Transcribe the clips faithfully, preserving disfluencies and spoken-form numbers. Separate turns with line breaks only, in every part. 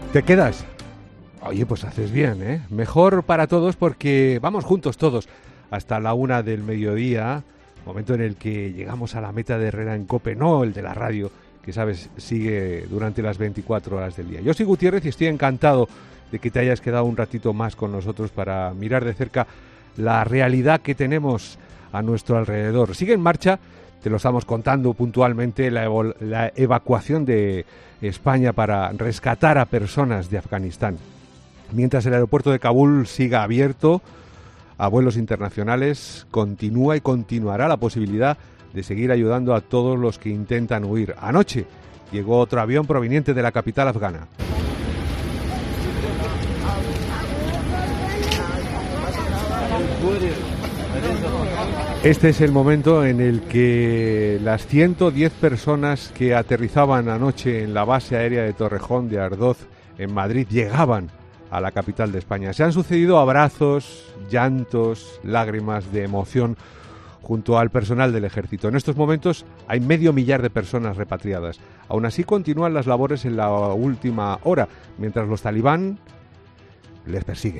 ¿Te quedas? Oye, pues haces bien, ¿eh? Mejor para todos porque vamos juntos todos hasta la una del mediodía, momento en el que llegamos a la meta de Herrera en COPE, no el de la radio, que sabes, sigue durante las veinticuatro horas del día. Yo soy Gutiérrez y estoy encantado de que te hayas quedado un ratito más con nosotros para mirar de cerca la realidad que tenemos a nuestro alrededor. Sigue en marcha, te lo estamos contando puntualmente, la, evo- la evacuación de España para rescatar a personas de Afganistán. Mientras el aeropuerto de Kabul siga abierto a vuelos internacionales, continúa y continuará la posibilidad de seguir ayudando a todos los que intentan huir. Anoche llegó otro avión proveniente de la capital afgana. Este es el momento en el que las ciento diez personas que aterrizaban anoche en la base aérea de Torrejón de Ardoz, en Madrid, llegaban a la capital de España. Se han sucedido abrazos, llantos, lágrimas de emoción junto al personal del ejército. En estos momentos hay medio millar de personas repatriadas. Aún así continúan las labores en la última hora, mientras los talibán les persiguen.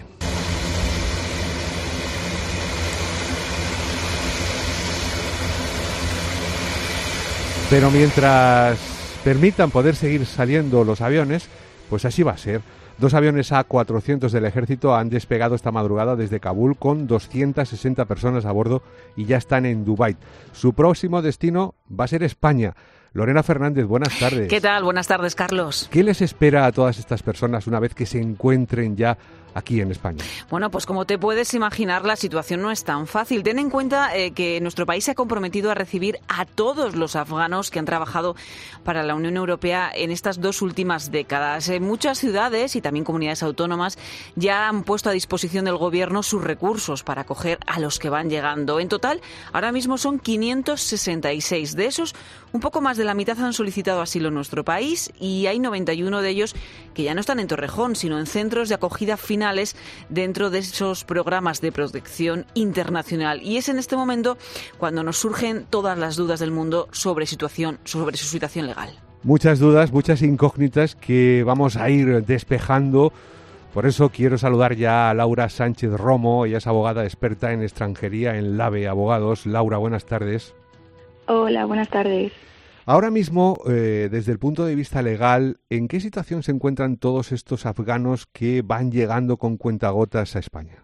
Pero mientras permitan poder seguir saliendo los aviones, pues así va a ser. Dos aviones A cuatrocientos del ejército han despegado esta madrugada desde Kabul con doscientas sesenta personas a bordo y ya están en Dubái. Su próximo destino va a ser España. Lorena Fernández, buenas tardes.
¿Qué tal? Buenas tardes, Carlos.
¿Qué les espera a todas estas personas una vez que se encuentren ya aquí en España?
Bueno, pues como te puedes imaginar, la situación no es tan fácil. Ten en cuenta eh, que nuestro país se ha comprometido a recibir a todos los afganos que han trabajado para la Unión Europea en estas dos últimas décadas. En muchas ciudades y también comunidades autónomas ya han puesto a disposición del Gobierno sus recursos para acoger a los que van llegando. En total, ahora mismo son quinientos sesenta y seis. De esos, un poco más de la mitad han solicitado asilo en nuestro país y hay noventa y uno de ellos que ya no están en Torrejón, sino en centros de acogida final dentro de esos programas de protección internacional. Y es en este momento cuando nos surgen todas las dudas del mundo sobre, situación, sobre su situación legal.
Muchas dudas, muchas incógnitas que vamos a ir despejando. Por eso quiero saludar ya a Laura Sánchez Romo. Ella es abogada experta en extranjería en LAVE Abogados. Laura, buenas tardes.
Hola, buenas tardes.
Ahora mismo, eh, desde el punto de vista legal, ¿en qué situación se encuentran todos estos afganos que van llegando con cuentagotas a España?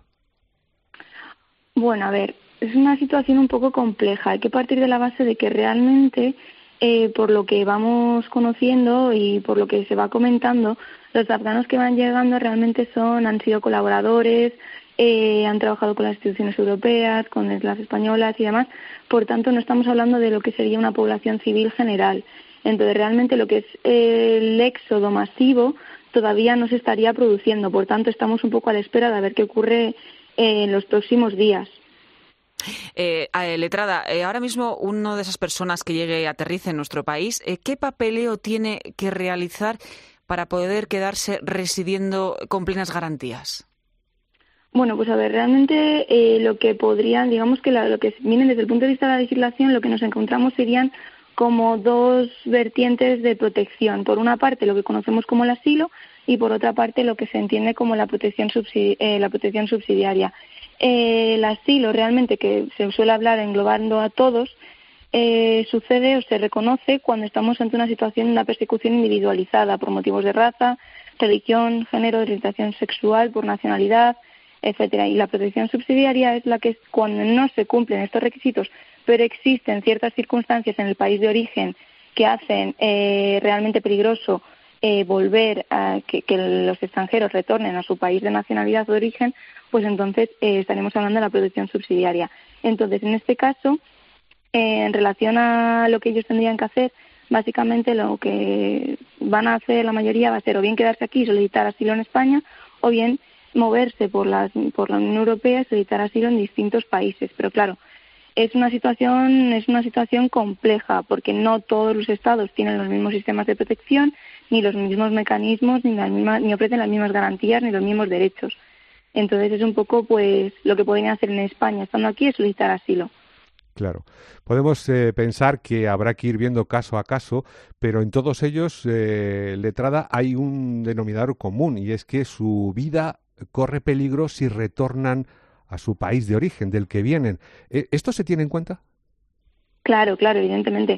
Bueno, a ver, es una situación un poco compleja. Hay que partir de la base de que realmente, eh, por lo que vamos conociendo y por lo que se va comentando, los afganos que van llegando realmente son, han sido colaboradores, Eh, han trabajado con las instituciones europeas, con las españolas y demás. Por tanto, no estamos hablando de lo que sería una población civil general. Entonces, realmente lo que es el éxodo masivo todavía no se estaría produciendo. Por tanto, estamos un poco a la espera de ver qué ocurre en los próximos días.
Eh, eh, letrada, eh, ahora mismo una de esas personas que llegue, aterrice en nuestro país, eh, ¿qué papeleo tiene que realizar para poder quedarse residiendo con plenas garantías?
Bueno, pues a ver, realmente eh, lo que podrían, digamos que la, lo que viene desde el punto de vista de la legislación, lo que nos encontramos serían como dos vertientes de protección. Por una parte, lo que conocemos como el asilo y por otra parte, lo que se entiende como la protección, subsidi- eh, la protección subsidiaria. Eh, el asilo, realmente, que se suele hablar englobando a todos, eh, sucede o se reconoce cuando estamos ante una situación de una persecución individualizada por motivos de raza, religión, género, orientación sexual, por nacionalidad, etcétera. Y la protección subsidiaria es la que es cuando no se cumplen estos requisitos, pero existen ciertas circunstancias en el país de origen que hacen eh, realmente peligroso eh, volver a que, que los extranjeros retornen a su país de nacionalidad o de origen, pues entonces eh, estaremos hablando de la protección subsidiaria. Entonces, en este caso, eh, en relación a lo que ellos tendrían que hacer, básicamente lo que van a hacer la mayoría va a ser o bien quedarse aquí y solicitar asilo en España, o bien moverse por la, por la Unión Europea y solicitar asilo en distintos países. Pero claro, es una situación es una situación compleja porque no todos los estados tienen los mismos sistemas de protección, ni los mismos mecanismos, ni, las mismas, ni ofrecen las mismas garantías, ni los mismos derechos. Entonces es un poco pues lo que podrían hacer en España estando aquí es solicitar asilo.
Claro. Podemos eh, pensar que habrá que ir viendo caso a caso, pero en todos ellos, eh, letrada, hay un denominador común, y es que su vida corre peligro si retornan a su país de origen, del que vienen. ¿Esto se tiene en cuenta?
Claro, claro, evidentemente.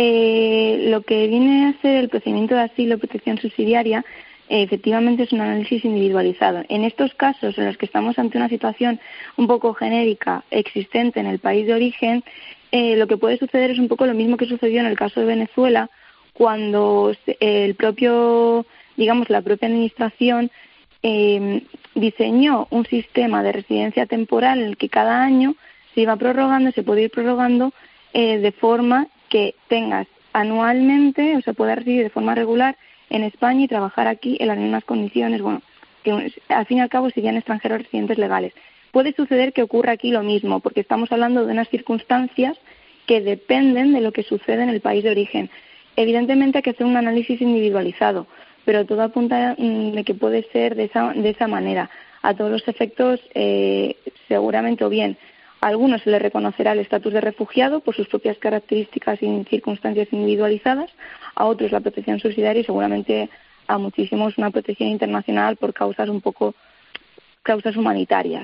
Eh, lo que viene a ser el procedimiento de asilo o protección subsidiaria, eh, efectivamente es un análisis individualizado. En estos casos en los que estamos ante una situación un poco genérica existente en el país de origen, eh, lo que puede suceder es un poco lo mismo que sucedió en el caso de Venezuela, cuando el propio, digamos, la propia administración eh, diseñó un sistema de residencia temporal en el que cada año se iba prorrogando, se puede ir prorrogando eh, de forma que tengas anualmente, o sea, puedas residir de forma regular en España y trabajar aquí en las mismas condiciones, bueno, que al fin y al cabo serían extranjeros residentes legales. Puede suceder que ocurra aquí lo mismo, porque estamos hablando de unas circunstancias que dependen de lo que sucede en el país de origen. Evidentemente hay que hacer un análisis individualizado, pero todo apunta de que puede ser de esa, de esa manera. A todos los efectos, eh, seguramente o bien a algunos se les reconocerá el estatus de refugiado por sus propias características y circunstancias individualizadas, a otros la protección subsidiaria y seguramente a muchísimos una protección internacional por causas un poco causas humanitarias.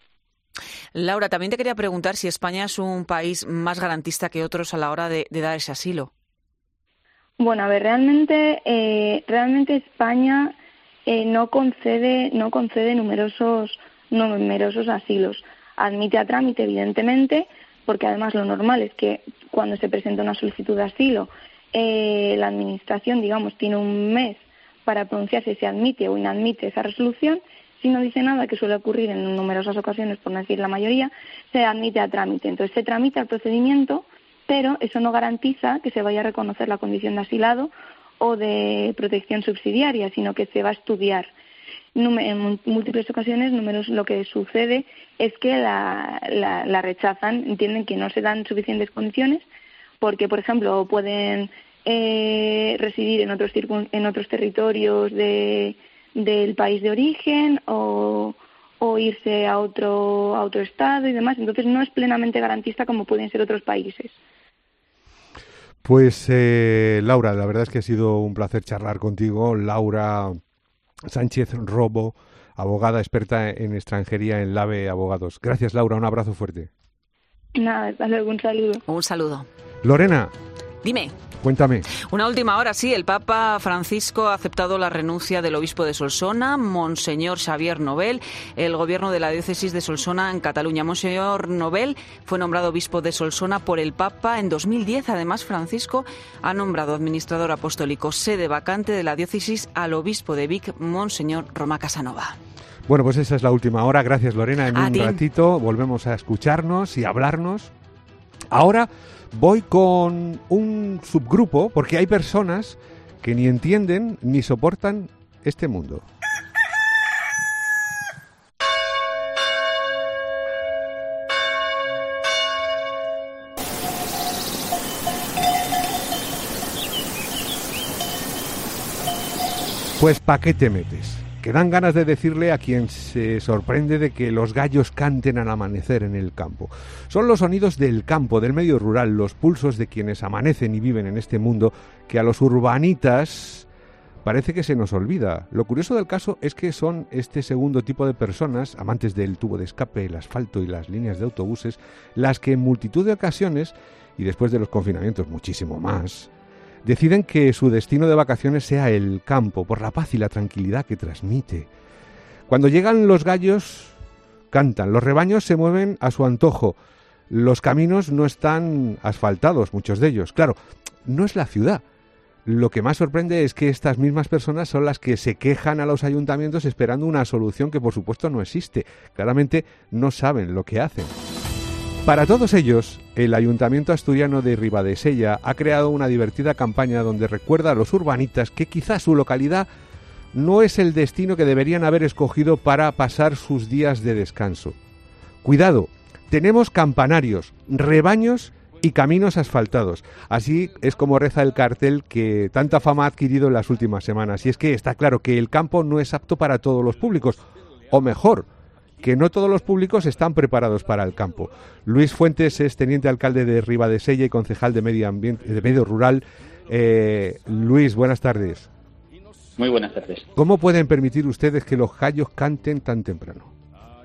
Laura, también te quería preguntar si España es un país más garantista que otros a la hora de, de dar ese asilo.
Bueno, a ver, realmente, eh, realmente España eh, no concede, no concede numerosos, numerosos asilos. Admite a trámite, evidentemente, porque además lo normal es que cuando se presenta una solicitud de asilo, eh, la administración, digamos, tiene un mes para pronunciarse si admite o inadmite esa resolución. Si no dice nada, que suele ocurrir en numerosas ocasiones, por no decir la mayoría, se admite a trámite. Entonces se tramita el procedimiento, pero eso no garantiza que se vaya a reconocer la condición de asilado o de protección subsidiaria, sino que se va a estudiar. En múltiples ocasiones números, lo que sucede es que la, la, la rechazan, entienden que no se dan suficientes condiciones porque, por ejemplo, pueden eh, residir en otros, en otros territorios de, del país de origen o, o irse a otro, a otro estado y demás. Entonces no es plenamente garantista como pueden ser otros países.
Pues eh, Laura, la verdad es que ha sido un placer charlar contigo. Laura Sánchez Robo, abogada experta en extranjería en LAVE Abogados. Gracias, Laura, un abrazo fuerte.
Nada, hasta luego, un saludo.
Un saludo.
Lorena.
Dime.
Cuéntame.
Una última hora, sí. El Papa Francisco ha aceptado la renuncia del obispo de Solsona, Monseñor Xavier Nobel. El gobierno de la diócesis de Solsona en Cataluña. Monseñor Nobel fue nombrado obispo de Solsona por el Papa en dos mil diez. Además, Francisco ha nombrado administrador apostólico sede vacante de la diócesis al obispo de Vic, Monseñor Roma Casanova.
Bueno, pues esa es la última hora. Gracias, Lorena. En
a
un
ti.
ratito volvemos a escucharnos y hablarnos. Ahora voy con un subgrupo, porque hay personas que ni entienden ni soportan este mundo. Pues ¿pa' qué te metes? Que dan ganas de decirle a quien se sorprende de que los gallos canten al amanecer en el campo. Son los sonidos del campo, del medio rural, los pulsos de quienes amanecen y viven en este mundo que a los urbanitas parece que se nos olvida. Lo curioso del caso es que son este segundo tipo de personas, amantes del tubo de escape, el asfalto y las líneas de autobuses, las que en multitud de ocasiones, y después de los confinamientos muchísimo más, deciden que su destino de vacaciones sea el campo, por la paz y la tranquilidad que transmite. Cuando llegan los gallos, cantan, los rebaños se mueven a su antojo, los caminos no están asfaltados, muchos de ellos. Claro, no es la ciudad. Lo que más sorprende es que estas mismas personas son las que se quejan a los ayuntamientos esperando una solución que por supuesto no existe. Claramente no saben lo que hacen. Para todos ellos, el Ayuntamiento asturiano de Ribadesella ha creado una divertida campaña donde recuerda a los urbanitas que quizás su localidad no es el destino que deberían haber escogido para pasar sus días de descanso. Cuidado, tenemos campanarios, rebaños y caminos asfaltados. Así es como reza el cartel que tanta fama ha adquirido en las últimas semanas. Y es que está claro que el campo no es apto para todos los públicos, o mejor, que no todos los públicos están preparados para el campo. Luis Fuentes es teniente alcalde de Ribadesella y concejal de Medio Ambiente, de Medio Rural. Eh, Luis, buenas tardes.
Muy buenas tardes.
¿Cómo pueden permitir ustedes que los gallos canten tan temprano?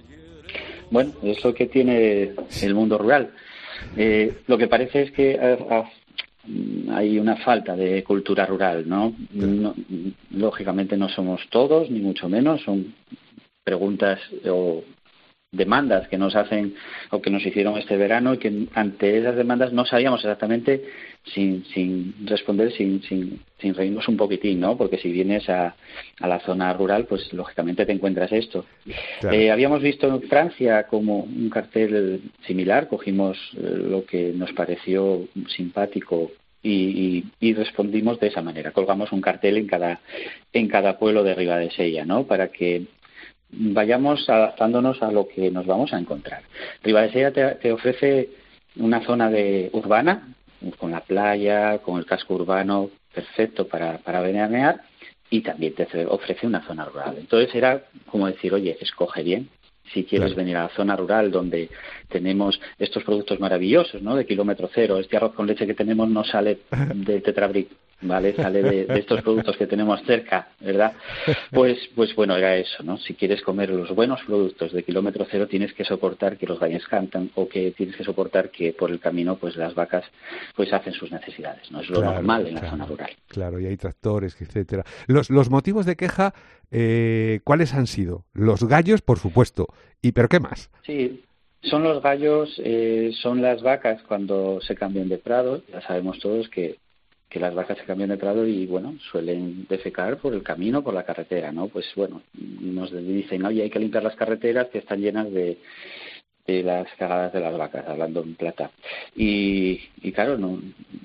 Bueno, es lo que tiene el mundo rural. Eh, lo que parece es que a, a, hay una falta de cultura rural, ¿no? no lógicamente no somos todos, ni mucho menos. Son preguntas o demandas que nos hacen o que nos hicieron este verano y que ante esas demandas no sabíamos exactamente sin, sin responder, sin, sin, sin reírnos un poquitín, ¿no? Porque si vienes a, a la zona rural, pues lógicamente te encuentras esto. Claro. Eh, habíamos visto en Francia como un cartel similar, cogimos eh, lo que nos pareció simpático y, y, y respondimos de esa manera. Colgamos un cartel en cada, en cada pueblo de Ribadesella, ¿no? Para que vayamos adaptándonos a lo que nos vamos a encontrar. Ribadesella te, te ofrece una zona de urbana, con la playa, con el casco urbano, perfecto para, para veranear, y también te ofrece una zona rural. Entonces era como decir, oye, escoge bien. Si quieres venir a la zona rural donde tenemos estos productos maravillosos, ¿no? De kilómetro cero, este arroz con leche que tenemos no sale de Tetrabric, ¿vale? Sale de, de estos productos que tenemos cerca, ¿verdad? Pues, pues bueno, era eso, ¿no? Si quieres comer los buenos productos de kilómetro cero, tienes que soportar que los gallos cantan o que tienes que soportar que por el camino, pues las vacas, pues hacen sus necesidades, ¿no? Es lo claro, normal en la claro, zona rural.
Claro, y hay tractores, etcétera. Los, los motivos de queja, eh, ¿cuáles han sido? Los gallos, por supuesto. ¿Y pero qué más?
Sí. Son los gallos, eh, son las vacas cuando se cambian de prado. Ya sabemos todos que, que las vacas se cambian de prado y, bueno, suelen defecar por el camino, por la carretera, ¿no? Pues, bueno, nos dicen, oye, hay que limpiar las carreteras que están llenas de, de las cagadas de las vacas, hablando en plata. Y, y claro, no,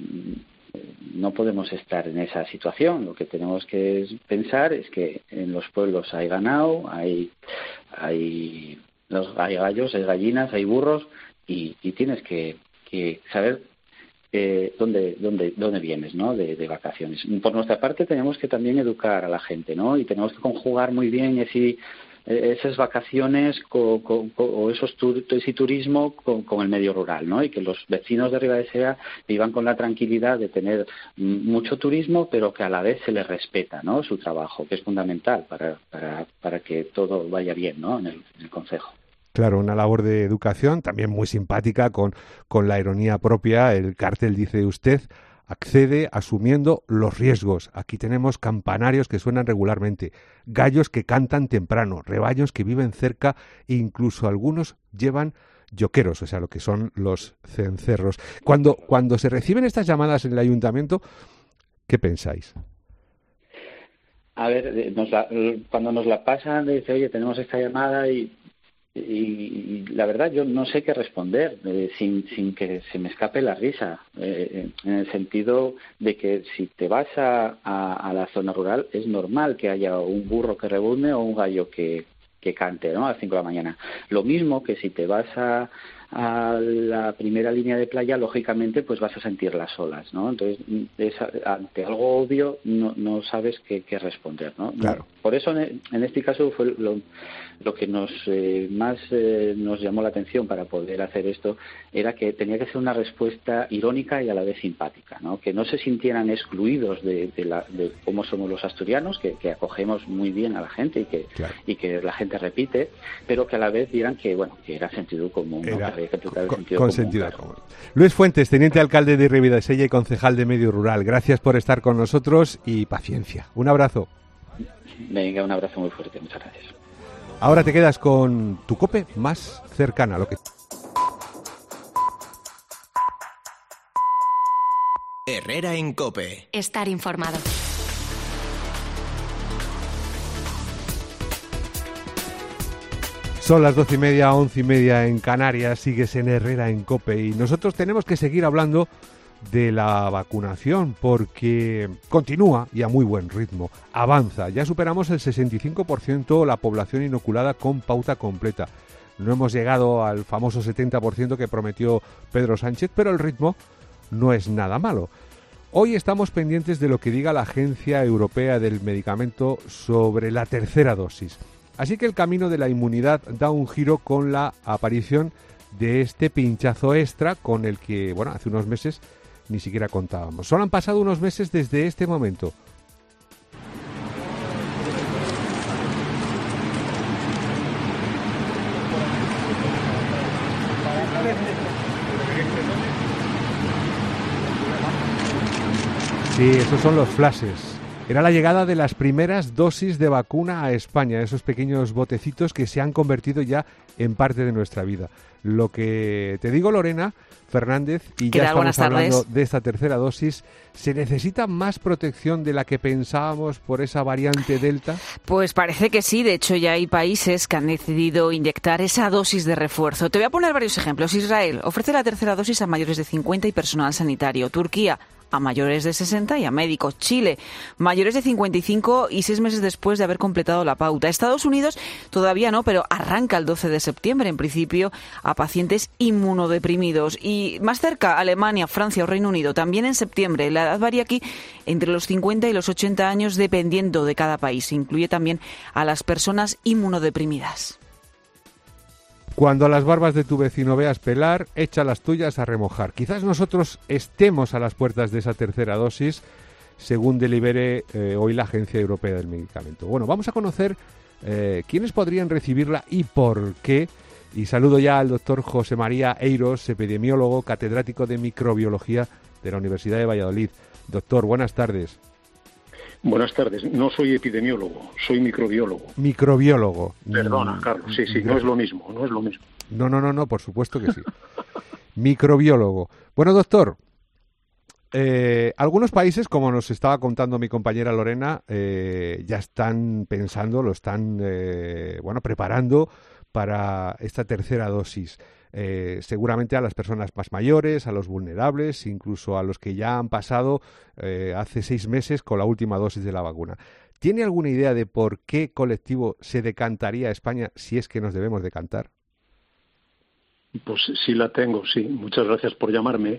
no podemos estar en esa situación. Lo que tenemos que pensar es que en los pueblos hay ganado, hay... hay Los, hay gallos, hay gallinas, hay burros y, y tienes que, que saber eh, dónde, dónde, dónde vienes, ¿no? De, de vacaciones. Por nuestra parte tenemos que también educar a la gente, ¿no? Y tenemos que conjugar muy bien ese, esas vacaciones co, co, co, o esos tur, ese turismo con, con el medio rural, ¿no? Y que los vecinos de Ribadesella vivan con la tranquilidad de tener mucho turismo, pero que a la vez se les respeta, ¿no? Su trabajo, que es fundamental para, para, para que todo vaya bien, ¿no? En el, en el concejo.
Claro, una labor de educación también muy simpática, con, con la ironía propia. El cartel dice usted, accede asumiendo los riesgos. Aquí tenemos campanarios que suenan regularmente, gallos que cantan temprano, rebaños que viven cerca e incluso algunos llevan yoqueros, o sea, lo que son los cencerros. Cuando, cuando se reciben estas llamadas en el ayuntamiento, ¿qué pensáis?
A ver, nos la, cuando nos la pasan, dice, oye, tenemos esta llamada y... Y, y la verdad yo no sé qué responder eh, sin, sin que se me escape la risa, eh, en el sentido de que si te vas a, a, a la zona rural es normal que haya un burro que rebuzne o un gallo que, que cante, ¿no? A las cinco de la mañana. Lo mismo que si te vas a, a la primera línea de playa, lógicamente pues vas a sentir las olas, ¿no? Entonces, es, ante algo obvio no, no sabes qué, qué responder, ¿no?
Claro.
Por eso en, en este caso fue lo, lo que nos eh, más eh, nos llamó la atención para poder hacer esto, era que tenía que ser una respuesta irónica y a la vez simpática, ¿no? Que no se sintieran excluidos de, de, la, de cómo somos los asturianos, que, que acogemos muy bien a la gente y que, claro. y que la gente repite, pero que a la vez vieran que, bueno, que era sentido común,
era...
¿no? Que
Con,
sentido
con
común,
sentido
claro.
común. Luis Fuentes, teniente alcalde de Ribadesella y concejal de Medio Rural. Gracias por estar con nosotros y paciencia. Un abrazo.
Venga, un abrazo muy fuerte. Muchas gracias.
Ahora te quedas con tu COPE más cercana a lo que...
Herrera en COPE.
Estar informado.
Son las doce y media, once y media en Canarias, sigues en Herrera en COPE y nosotros tenemos que seguir hablando de la vacunación porque continúa y a muy buen ritmo, avanza, ya superamos el sesenta y cinco por ciento la población inoculada con pauta completa. No hemos llegado al famoso setenta por ciento que prometió Pedro Sánchez, pero el ritmo no es nada malo. Hoy estamos pendientes de lo que diga la Agencia Europea del Medicamento sobre la tercera dosis. Así que el camino de la inmunidad da un giro con la aparición de este pinchazo extra con el que, bueno, hace unos meses ni siquiera contábamos. Solo han pasado unos meses desde este momento. Sí, esos son los flashes. Era la llegada de las primeras dosis de vacuna a España, esos pequeños botecitos que se han convertido ya en parte de nuestra vida. Lo que te digo, Lorena Fernández, y ya estamos hablando de esta tercera dosis, ¿se necesita más protección de la que pensábamos por esa variante Delta?
Pues parece que sí. De hecho, ya hay países que han decidido inyectar esa dosis de refuerzo. Te voy a poner varios ejemplos. Israel ofrece la tercera dosis a mayores de cincuenta y personal sanitario. Turquía, a mayores de sesenta y a médicos. Chile, mayores de cincuenta y cinco y seis meses después de haber completado la pauta. Estados Unidos todavía no, pero arranca el doce de septiembre, en principio, a pacientes inmunodeprimidos. Y más cerca, Alemania, Francia o Reino Unido, también en septiembre. La edad varía aquí entre los cincuenta y los ochenta años, dependiendo de cada país. Incluye también a las personas inmunodeprimidas.
Cuando las barbas de tu vecino veas pelar, echa las tuyas a remojar. Quizás nosotros estemos a las puertas de esa tercera dosis, según delibere eh, hoy la Agencia Europea del Medicamento. Bueno, vamos a conocer eh, quiénes podrían recibirla y por qué. Y saludo ya al doctor José María Eiros, epidemiólogo, catedrático de microbiología de la Universidad de Valladolid. Doctor, buenas tardes.
Buenas tardes. No soy epidemiólogo, soy microbiólogo.
Microbiólogo.
Perdona, Carlos. Sí, sí, no es lo mismo, no es lo mismo.
No, no, no, no, por supuesto que sí. Microbiólogo. Bueno, doctor, eh, algunos países, como nos estaba contando mi compañera Lorena, eh, ya están pensando, lo están, eh, bueno, preparando para esta tercera dosis. Eh, seguramente a las personas más mayores, a los vulnerables, incluso a los que ya han pasado eh, hace seis meses con la última dosis de la vacuna. ¿Tiene alguna idea de por qué colectivo se decantaría España si es que nos debemos decantar?
Pues sí la tengo, sí. Muchas gracias por llamarme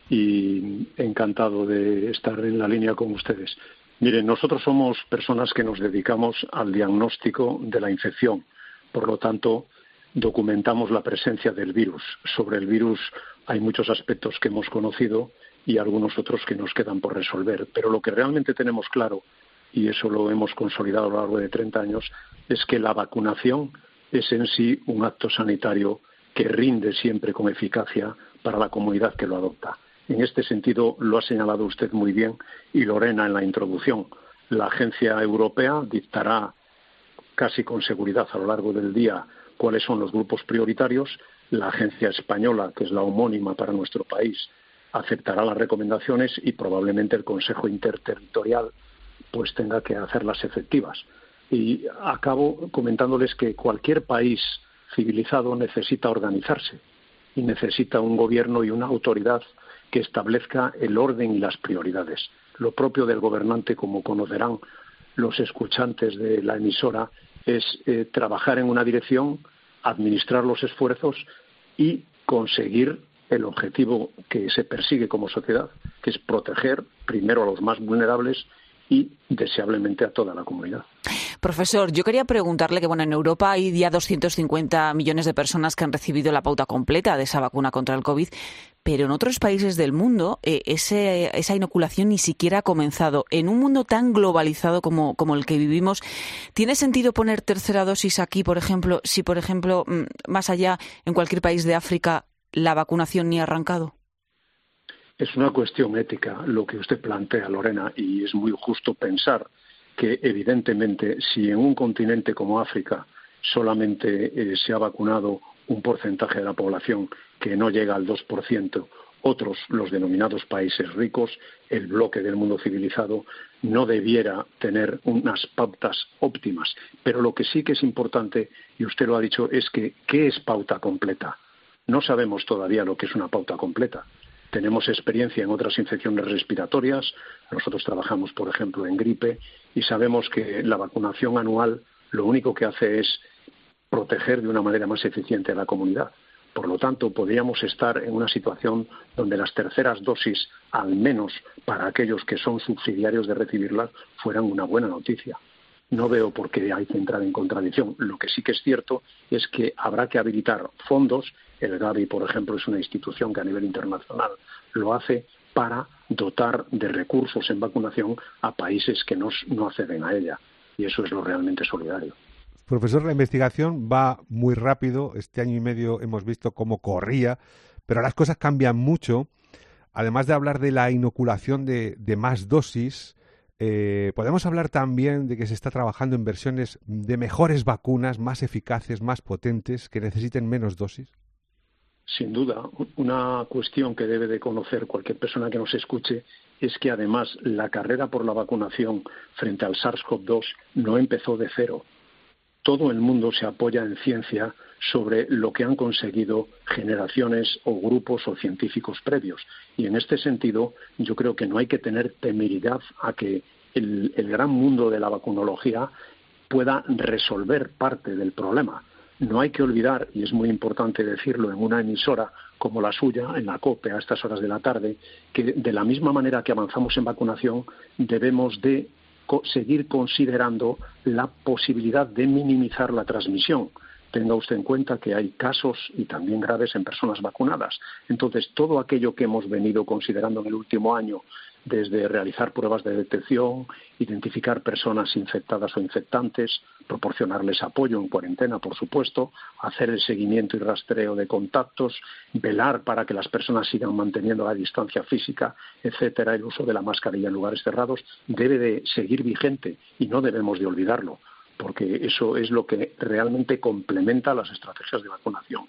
y encantado de estar en la línea con ustedes. Miren, nosotros somos personas que nos dedicamos al diagnóstico de la infección. Por lo tanto, documentamos la presencia del virus. Sobre el virus hay muchos aspectos que hemos conocido y algunos otros que nos quedan por resolver. Pero lo que realmente tenemos claro, y eso lo hemos consolidado a lo largo de treinta años, es que la vacunación es en sí un acto sanitario que rinde siempre con eficacia para la comunidad que lo adopta. En este sentido, lo ha señalado usted muy bien y Lorena en la introducción. La Agencia Europea dictará casi con seguridad a lo largo del día cuáles son los grupos prioritarios. La Agencia Española, que es la homónima para nuestro país, aceptará las recomendaciones y probablemente el Consejo Interterritorial pues tenga que hacerlas efectivas. Y acabo comentándoles que cualquier país civilizado necesita organizarse y necesita un gobierno y una autoridad que establezca el orden y las prioridades. Lo propio del gobernante, como conocerán los escuchantes de la emisora, es eh, trabajar en una dirección, administrar los esfuerzos y conseguir el objetivo que se persigue como sociedad, que es proteger primero a los más vulnerables y deseablemente a toda la comunidad.
Profesor, yo quería preguntarle que, bueno, en Europa hay ya doscientos cincuenta millones de personas que han recibido la pauta completa de esa vacuna contra el COVID, pero en otros países del mundo eh, ese, esa inoculación ni siquiera ha comenzado. En un mundo tan globalizado como, como el que vivimos, ¿tiene sentido poner tercera dosis aquí, por ejemplo, si, por ejemplo, más allá, en cualquier país de África, la vacunación ni ha arrancado?
Es una cuestión ética lo que usted plantea, Lorena, y es muy justo pensar que, evidentemente, si en un continente como África solamente eh, se ha vacunado un porcentaje de la población que no llega al dos por ciento, otros, los denominados países ricos, el bloque del mundo civilizado, no debiera tener unas pautas óptimas. Pero lo que sí que es importante, y usted lo ha dicho, es que ¿qué es pauta completa? No sabemos todavía lo que es una pauta completa. Tenemos experiencia en otras infecciones respiratorias. Nosotros trabajamos, por ejemplo, en gripe y sabemos que la vacunación anual lo único que hace es proteger de una manera más eficiente a la comunidad. Por lo tanto, podríamos estar en una situación donde las terceras dosis, al menos para aquellos que son subsidiarios de recibirlas, fueran una buena noticia. no veo por qué hay que entrar en contradicción. Lo que sí que es cierto es que habrá que habilitar fondos. El Gavi, por ejemplo, es una institución que a nivel internacional lo hace para dotar de recursos en vacunación a países que no, no acceden a ella. Y eso es lo realmente solidario.
Profesor, la investigación va muy rápido. Este año y medio hemos visto cómo corría, pero las cosas cambian mucho. Además de hablar de la inoculación de, de más dosis, eh, podemos hablar también de que se está trabajando en versiones de mejores vacunas, más eficaces, más potentes, que necesiten menos dosis.
Sin duda, una cuestión que debe de conocer cualquier persona que nos escuche es que además la carrera por la vacunación frente al SARS-CoV dos no empezó de cero. Todo el mundo se apoya en ciencia sobre lo que han conseguido generaciones o grupos o científicos previos. Y en este sentido, yo creo que no hay que tener temeridad a que el, el gran mundo de la vacunología pueda resolver parte del problema. No hay que olvidar, y es muy importante decirlo en una emisora como la suya, en la COPE, a estas horas de la tarde, que de la misma manera que avanzamos en vacunación, debemos de co- seguir considerando la posibilidad de minimizar la transmisión. Tenga usted en cuenta que hay casos, y también graves, en personas vacunadas. Entonces, todo aquello que hemos venido considerando en el último año, desde realizar pruebas de detección, identificar personas infectadas o infectantes, proporcionarles apoyo en cuarentena, por supuesto, hacer el seguimiento y rastreo de contactos, velar para que las personas sigan manteniendo la distancia física, etcétera, el uso de la mascarilla en lugares cerrados, debe de seguir vigente y no debemos de olvidarlo, porque eso es lo que realmente complementa las estrategias de vacunación.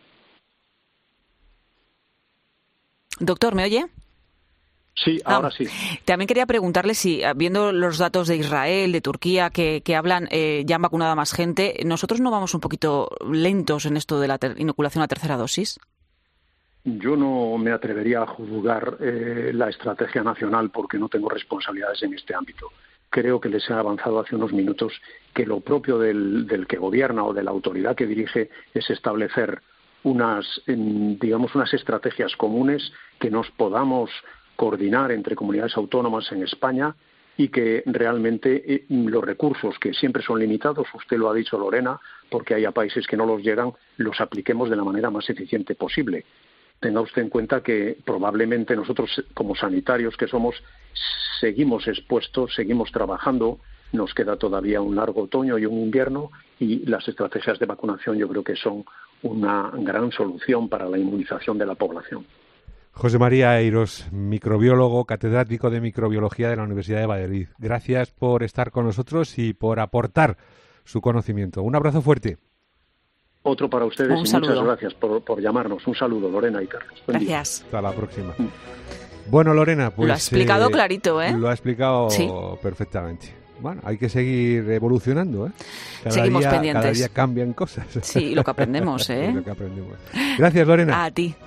Doctor, ¿me oye?
Sí, ahora ah, sí.
También quería preguntarle si, viendo los datos de Israel, de Turquía, que, que hablan, eh, ya han vacunado a más gente, ¿nosotros no vamos un poquito lentos en esto de la ter- inoculación a tercera dosis?
Yo no me atrevería a juzgar eh, la estrategia nacional porque no tengo responsabilidades en este ámbito. Creo que les he avanzado hace unos minutos que lo propio del, del que gobierna o de la autoridad que dirige es establecer unas, digamos, unas estrategias comunes que nos podamos coordinar entre comunidades autónomas en España y que realmente eh, los recursos, que siempre son limitados, usted lo ha dicho, Lorena, porque hay a países que no los llegan, los apliquemos de la manera más eficiente posible. Tenga usted en cuenta que probablemente nosotros, como sanitarios que somos, seguimos expuestos, seguimos trabajando, nos queda todavía un largo otoño y un invierno, y las estrategias de vacunación yo creo que son una gran solución para la inmunización de la población.
José María Eiros, microbiólogo, catedrático de microbiología de la Universidad de Valladolid. Gracias por estar con nosotros y por aportar su conocimiento. Un abrazo fuerte.
Otro para ustedes. Un y saludo. Muchas gracias por, por llamarnos. Un saludo, Lorena y Carlos.
Buen gracias.
Día. Hasta la próxima. Mm. Bueno, Lorena, pues...
Lo ha explicado
eh,
clarito, ¿eh?
Lo ha explicado
sí.
perfectamente. Bueno, hay que seguir evolucionando, ¿eh? Cada
Seguimos
día,
pendientes.
Cada día cambian cosas.
Sí, lo que aprendemos, ¿eh?
Lo que aprendemos. Gracias, Lorena.
A ti.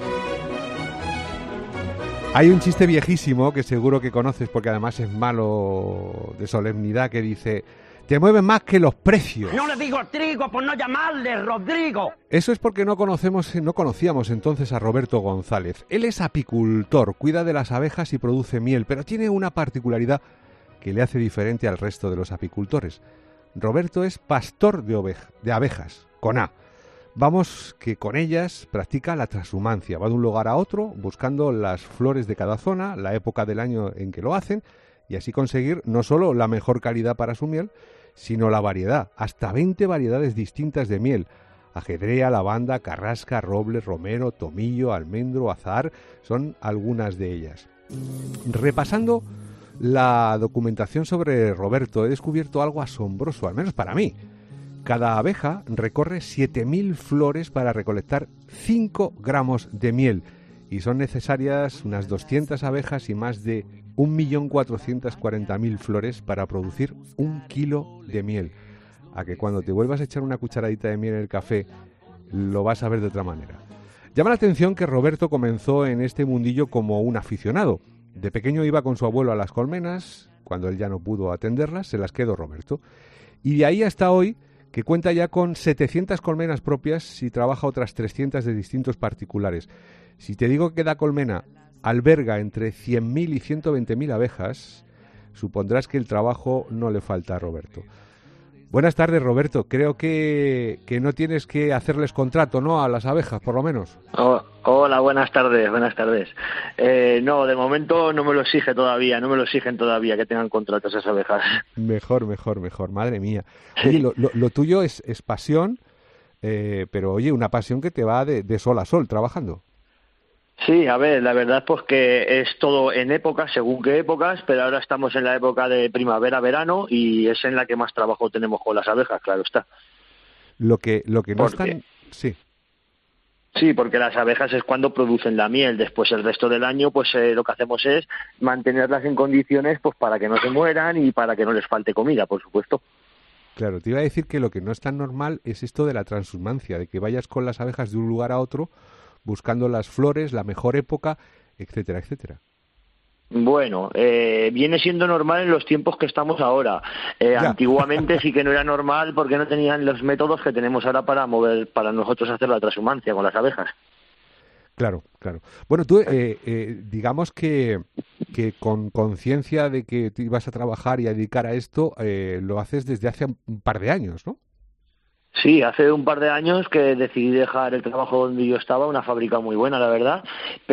Hay un chiste viejísimo que seguro que conoces porque además es malo de solemnidad que dice: te mueven más que los precios.
No le digo trigo por no llamarle Rodrigo.
Eso es porque no conocemos, no conocíamos entonces a Roberto González. Él es apicultor, cuida de las abejas y produce miel, pero tiene una particularidad que le hace diferente al resto de los apicultores. Roberto es pastor de, oveja, de abejas, con A. Vamos que con ellas practica la transhumancia, va de un lugar a otro buscando las flores de cada zona, la época del año en que lo hacen, y así conseguir no solo la mejor calidad para su miel, sino la variedad, hasta veinte variedades distintas de miel: ajedrea, lavanda, carrasca, roble, romero, tomillo, almendro, azahar, son algunas de ellas. Repasando la documentación sobre Roberto, he descubierto algo asombroso, al menos para mí. Cada abeja recorre siete mil flores para recolectar cinco gramos de miel, y son necesarias unas doscientas abejas y más de un millón cuatrocientas cuarenta mil flores para producir un kilo de miel. A que cuando te vuelvas a echar una cucharadita de miel en el café, lo vas a ver de otra manera. Llama la atención que Roberto comenzó en este mundillo como un aficionado. De pequeño iba con su abuelo a las colmenas, cuando él ya no pudo atenderlas, se las quedó Roberto. Y de ahí hasta hoy, que cuenta ya con setecientas colmenas propias y trabaja otras trescientas de distintos particulares. Si te digo que cada colmena alberga entre cien mil y ciento veinte mil abejas, supondrás que el trabajo no le falta a Roberto. Buenas tardes, Roberto. Creo que, que no tienes que hacerles contrato, ¿no? A las abejas, por lo menos.
Oh, hola, buenas tardes, buenas tardes. Eh, no, de momento no me lo exige todavía, no me lo exigen todavía que tengan contratos esas abejas.
Mejor, mejor, mejor. Madre mía. Oye, lo, lo, lo tuyo es, es pasión, eh, pero oye, una pasión que te va de, de sol a sol trabajando.
Sí, a ver, la verdad pues que es todo en épocas, según qué épocas, pero ahora estamos en la época de primavera-verano y es en la que más trabajo tenemos con las abejas, claro está.
Lo que, lo que no
Porque...
están... Sí.
Sí, porque las abejas es cuando producen la miel. Después el resto del año, pues eh, lo que hacemos es mantenerlas en condiciones, pues para que no se mueran y para que no les falte comida, por supuesto.
Claro, te iba a decir que lo que no es tan normal es esto de la transhumancia, de que vayas con las abejas de un lugar a otro buscando las flores, la mejor época, etcétera, etcétera.
Bueno, eh, viene siendo normal en los tiempos que estamos ahora. Eh, antiguamente sí que no era normal porque no tenían los métodos que tenemos ahora para mover, para nosotros hacer la transhumancia con las abejas.
Claro, claro. Bueno, tú, eh, eh, digamos que, que con conciencia de que te ibas a trabajar y a dedicar a esto, eh, lo haces desde hace un par de años, ¿no?
Sí, hace un par de años que decidí dejar el trabajo donde yo estaba, una fábrica muy buena, la verdad,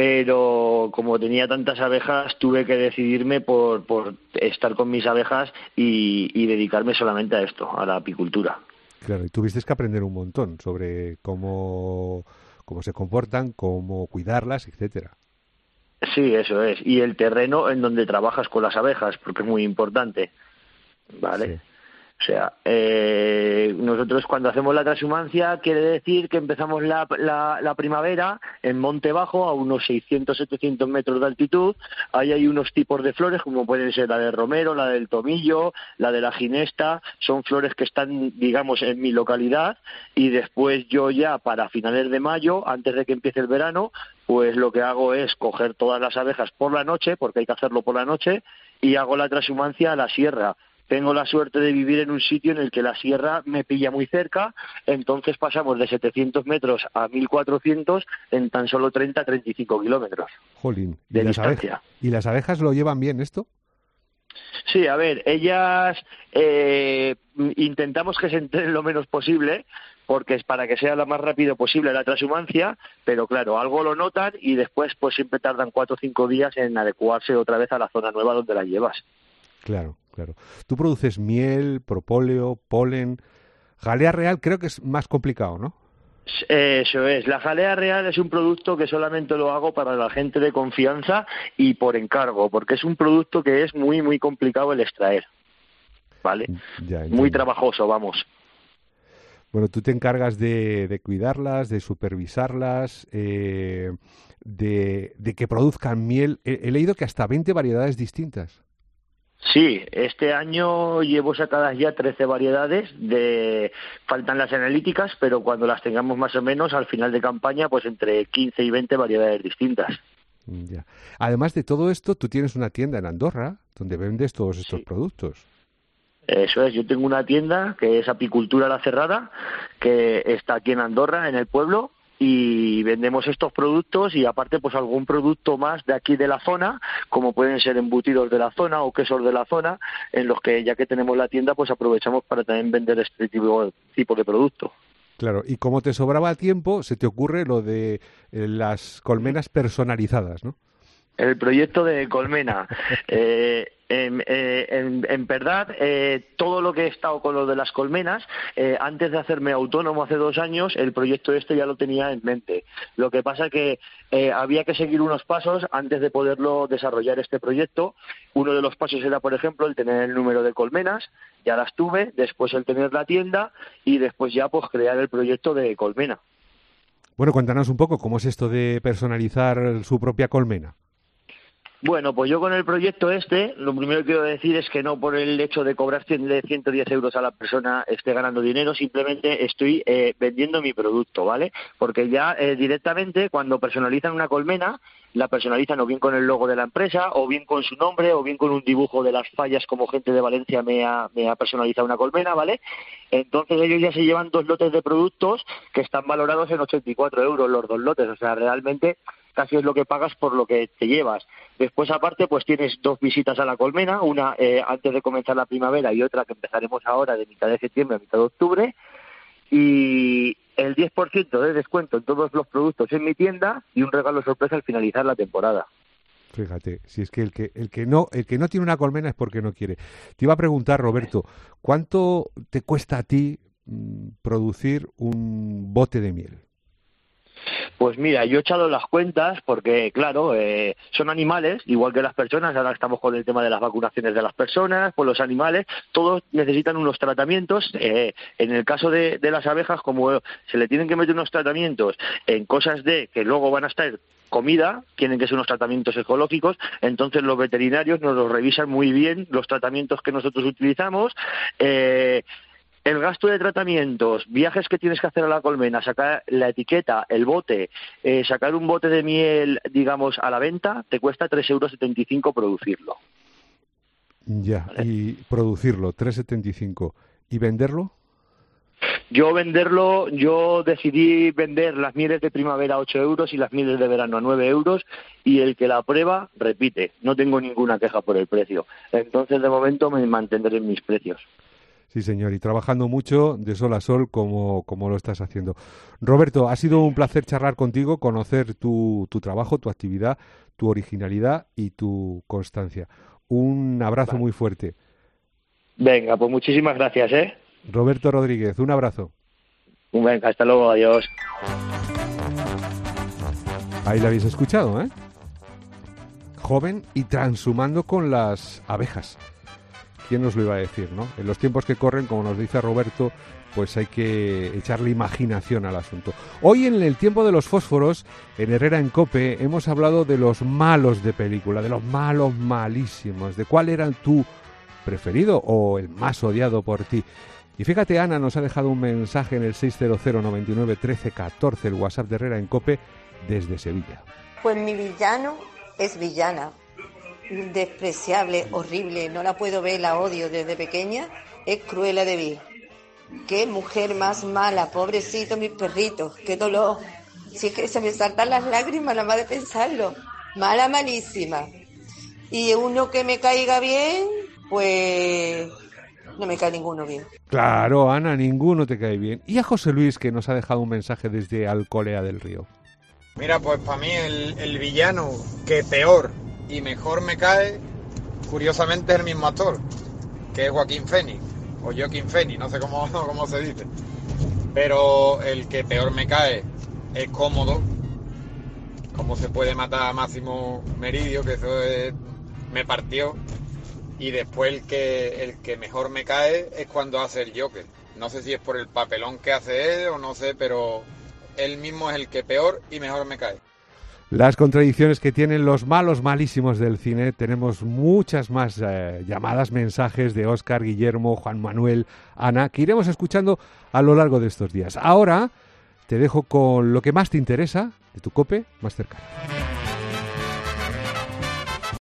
pero como tenía tantas abejas, tuve que decidirme por, por estar con mis abejas y, y dedicarme solamente a esto, a la apicultura.
Claro, y tuviste que aprender un montón sobre cómo, cómo se comportan, cómo cuidarlas, etcétera.
Sí, eso es. Y el terreno en donde trabajas con las abejas, porque es muy importante, ¿vale? Sí. O sea, eh, nosotros cuando hacemos la transhumancia quiere decir que empezamos la, la, la primavera en Monte Bajo a unos seiscientos, setecientos metros de altitud. Ahí hay unos tipos de flores como pueden ser la del romero, la del tomillo, la de la ginesta. Son flores que están, digamos, en mi localidad y después yo ya para finales de mayo, antes de que empiece el verano, pues lo que hago es coger todas las abejas por la noche, porque hay que hacerlo por la noche, y hago la transhumancia a la sierra. Tengo la suerte de vivir en un sitio en el que la sierra me pilla muy cerca, entonces pasamos de setecientos metros a mil cuatrocientos en tan solo treinta a treinta y cinco kilómetros.
Jolín, ¿y
de
las
distancia.
Abejas, ¿y las abejas lo llevan bien esto?
Sí, a ver, ellas eh, intentamos que se enteren lo menos posible, porque es para que sea lo más rápido posible la transhumancia, pero claro, algo lo notan y después pues siempre tardan cuatro o cinco días en adecuarse otra vez a la zona nueva donde las llevas.
Claro, claro. Tú produces miel, propóleo, polen. Jalea real creo que es más complicado, ¿no?
Eso es. La jalea real es un producto que solamente lo hago para la gente de confianza y por encargo, porque es un producto que es muy, muy complicado el extraer. ¿Vale?
Ya,
muy trabajoso, vamos.
Bueno, tú te encargas de, de cuidarlas, de supervisarlas, eh, de, de que produzcan miel. He, he leído que hasta veinte variedades distintas.
Sí, este año llevo sacadas ya trece variedades, de faltan las analíticas, pero cuando las tengamos más o menos al final de campaña, pues entre quince y veinte variedades distintas.
Ya. Además de todo esto, tú tienes una tienda en Andorra donde vendes todos estos
sí.
productos.
Eso es, yo tengo una tienda que es Apicultura La Cerrada, que está aquí en Andorra, en el pueblo, y vendemos estos productos y aparte pues algún producto más de aquí de la zona, como pueden ser embutidos de la zona o quesos de la zona, en los que ya que tenemos la tienda pues aprovechamos para también vender este tipo, tipo de producto.
Claro, y como te sobraba tiempo, se te ocurre lo de eh, las colmenas personalizadas, ¿no?
El proyecto de colmena. eh, en, eh, en, en verdad, eh, todo lo que he estado con lo de las colmenas, eh, antes de hacerme autónomo hace dos años, el proyecto este ya lo tenía en mente. Lo que pasa que eh, había que seguir unos pasos antes de poderlo desarrollar este proyecto. Uno de los pasos era, por ejemplo, el tener el número de colmenas, ya las tuve, después el tener la tienda y después ya pues crear el proyecto de colmena.
Bueno, cuéntanos un poco cómo es esto de personalizar su propia colmena.
Bueno, pues yo con el proyecto este, lo primero que quiero decir es que no por el hecho de cobrar ciento diez euros a la persona esté ganando dinero, simplemente estoy eh, vendiendo mi producto, ¿vale? Porque ya eh, directamente cuando personalizan una colmena, la personalizan o bien con el logo de la empresa, o bien con su nombre, o bien con un dibujo de las fallas como gente de Valencia me ha, me ha personalizado una colmena, ¿vale? Entonces ellos ya se llevan dos lotes de productos que están valorados en ochenta y cuatro euros los dos lotes, o sea, realmente casi es lo que pagas por lo que te llevas. Después, aparte, pues tienes dos visitas a la colmena, una eh, antes de comenzar la primavera y otra que empezaremos ahora de mitad de septiembre a mitad de octubre, y el diez por ciento de descuento en todos los productos en mi tienda y un regalo sorpresa al finalizar la temporada.
Fíjate, si es que el que el que no el que no tiene una colmena es porque no quiere. Te iba a preguntar, Roberto, ¿cuánto te cuesta a ti mmm, producir un bote de miel?
Pues mira, yo he echado las cuentas porque, claro, eh, son animales, igual que las personas. Ahora estamos con el tema de las vacunaciones de las personas, pues los animales, todos necesitan unos tratamientos. Eh, en el caso de, de las abejas, como se le tienen que meter unos tratamientos en cosas de que luego van a estar comida, tienen que ser unos tratamientos ecológicos, entonces los veterinarios nos los revisan muy bien, los tratamientos que nosotros utilizamos. Eh, El gasto de tratamientos, viajes que tienes que hacer a la colmena, sacar la etiqueta, el bote, eh, sacar un bote de miel, digamos, a la venta, te cuesta tres euros setenta y cinco producirlo.
Ya,
¿Vale?
Y producirlo, tres setenta y cinco. ¿Y venderlo?
Yo venderlo, yo decidí vender las mieles de primavera a ocho euros y las mieles de verano a nueve euros, y el que la prueba, repite. No tengo ninguna queja por el precio. Entonces, de momento, me mantendré en mis precios.
Sí, señor, y trabajando mucho de sol a sol como, como lo estás haciendo. Roberto, ha sido un placer charlar contigo, conocer tu, tu trabajo, tu actividad, tu originalidad y tu constancia. Un abrazo vale. muy fuerte.
Venga, pues muchísimas gracias, ¿eh?
Roberto Rodríguez, un abrazo.
Venga, hasta luego, adiós.
Ahí lo habéis escuchado, ¿eh? Joven y transhumando con las abejas. ¿Quién nos lo iba a decir, no? En los tiempos que corren, como nos dice Roberto, pues hay que echarle imaginación al asunto. Hoy, en el tiempo de los fósforos, en Herrera en COPE, hemos hablado de los malos de película, de los malos malísimos, de cuál era tu preferido o el más odiado por ti. Y fíjate, Ana nos ha dejado un mensaje en el seis cero cero nueve nueve uno tres uno cuatro, el WhatsApp de Herrera en COPE, desde Sevilla.
Pues mi villano es villana. Despreciable, horrible, no la puedo ver, la odio desde pequeña, es Cruella de Vil. Qué mujer más mala, pobrecito mis perritos, qué dolor. Si es que se me saltan las lágrimas nada más de pensarlo. Mala, malísima. Y uno que me caiga bien, pues no me cae ninguno bien.
Claro, Ana, ninguno te cae bien. Y a José Luis, que nos ha dejado un mensaje desde Alcolea del Río.
Mira, pues para mí el, el villano que peor y mejor me cae, curiosamente, es el mismo actor, que es Joaquín Phoenix, o Joaquín Phoenix, no sé cómo, cómo se dice. Pero el que peor me cae es Cómodo, cómo se puede matar a Máximo Meridio, que eso es, me partió. Y después el que, el que mejor me cae es cuando hace el Joker. No sé si es por el papelón que hace él o no sé, pero él mismo es el que peor y mejor me cae.
Las contradicciones que tienen los malos malísimos del cine. Tenemos muchas más eh, llamadas, mensajes de Óscar, Guillermo, Juan Manuel, Ana, que iremos escuchando a lo largo de estos días. Ahora te dejo con lo que más te interesa de tu COPE más cercano.